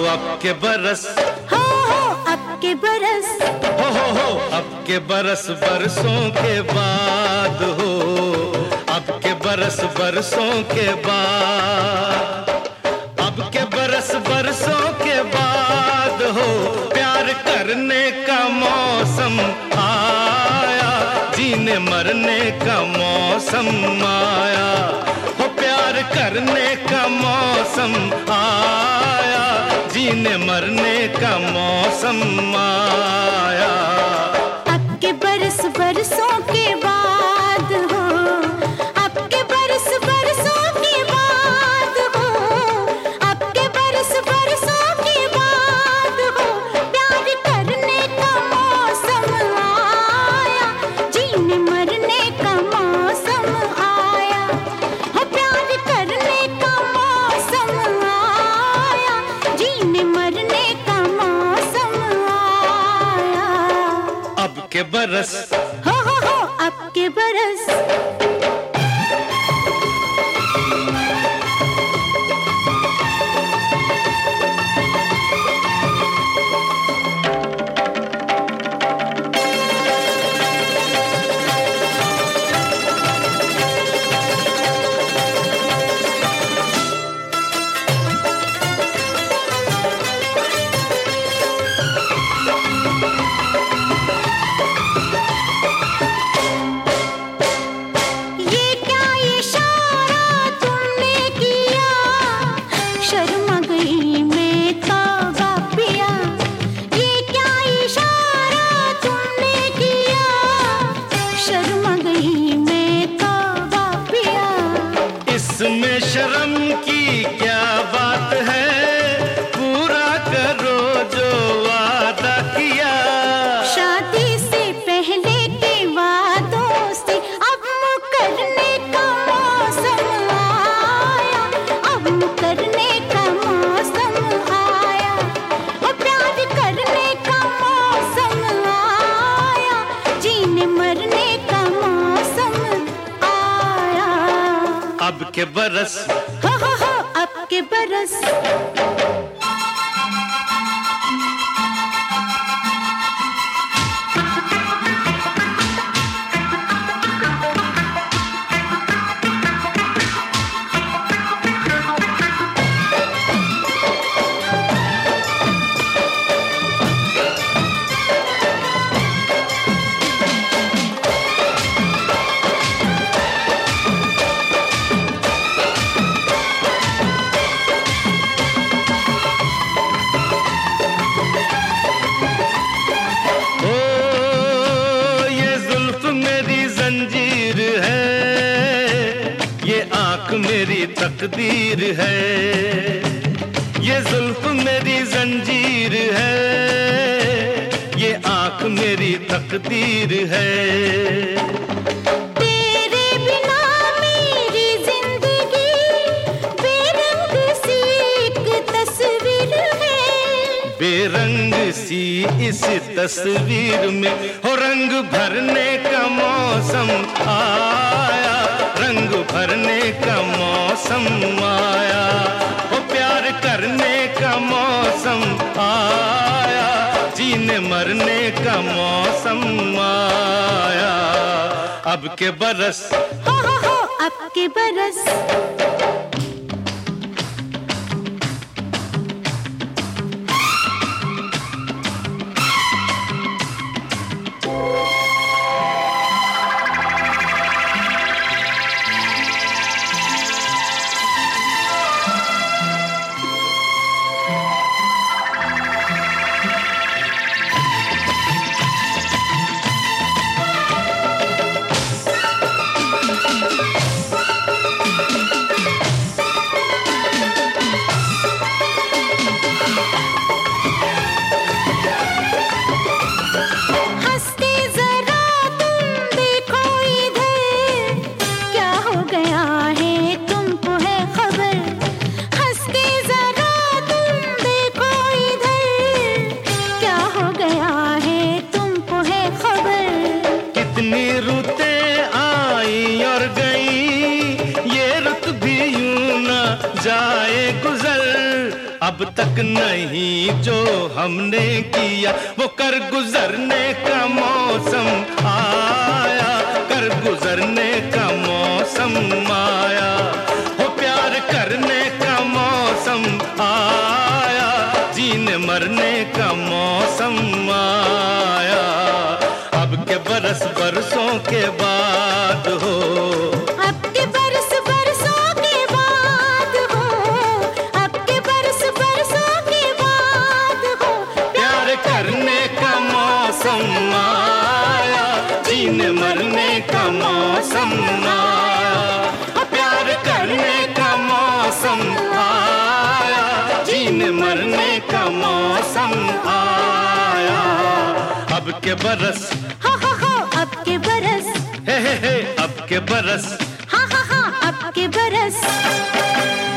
अब के बरस, हो अब के बरस, हो अब के बरस बरसों के बाद, हो अब के बरस बरसों के बाद, अब के बरस बरसों के बाद हो प्यार करने का मौसम आया, जीने मरने का मौसम आया, हो प्यार करने का मौसम आया, जीने मरने का मौसम आया। अब के बरस बरसों के बाद हो, अब के बरस बरसों के बाद हो, अब के बरस बरसों के बाद हो प्यार करने का मौसम आया, जीने मरने का मौसम आया, हो प्यार करने का मौसम आया, जीने मरने का मौसम आया। अब के बरस, हो अब के बरस, इसमें शर्म की क्या बात है, पूरा करो जो वादा किया। शादी से पहले के वादों से अब मुकरने का मौसम आया, अब मुकरने का मौसम आया, वो प्यार करने का मौसम आया, जीने मरने का मौसम आया। अब के बरस, हो अब के बरस, मेरी तकदीर है, ये जुल्फ मेरी जंजीर है, ये आंख मेरी तकदीर है। तेरे बिना मेरी जिंदगी बेरंग सी एक तस्वीर है, बेरंग सी इस तस्वीर में हो रंग भरने का मौसम आया, रंग भरने का मौसम आया, वो प्यार करने का मौसम आया, जीने मरने का मौसम आया। अब के बरस, हो अब के बरस, अब तक नहीं जो हमने किया, वो कर गुजरने का मौसम आया, कर गुजरने का मौसम आया, हो प्यार करने का मौसम आया, जीने मरने का मौसम आया। अब के बरस बरसों के बाद हो, अब के बरस बरसों के बाद हो, अब के बरस बरसों के बाद हो, प्यार करने का मौसम आया, जीने मरने का मौसम आया, प्यार करने का मौसम आया, जीने मरने का मौसम आया। अब के बरस हा हा हा, अब के बरस, हे अब के बरस, हा हा हा, अब के बरस।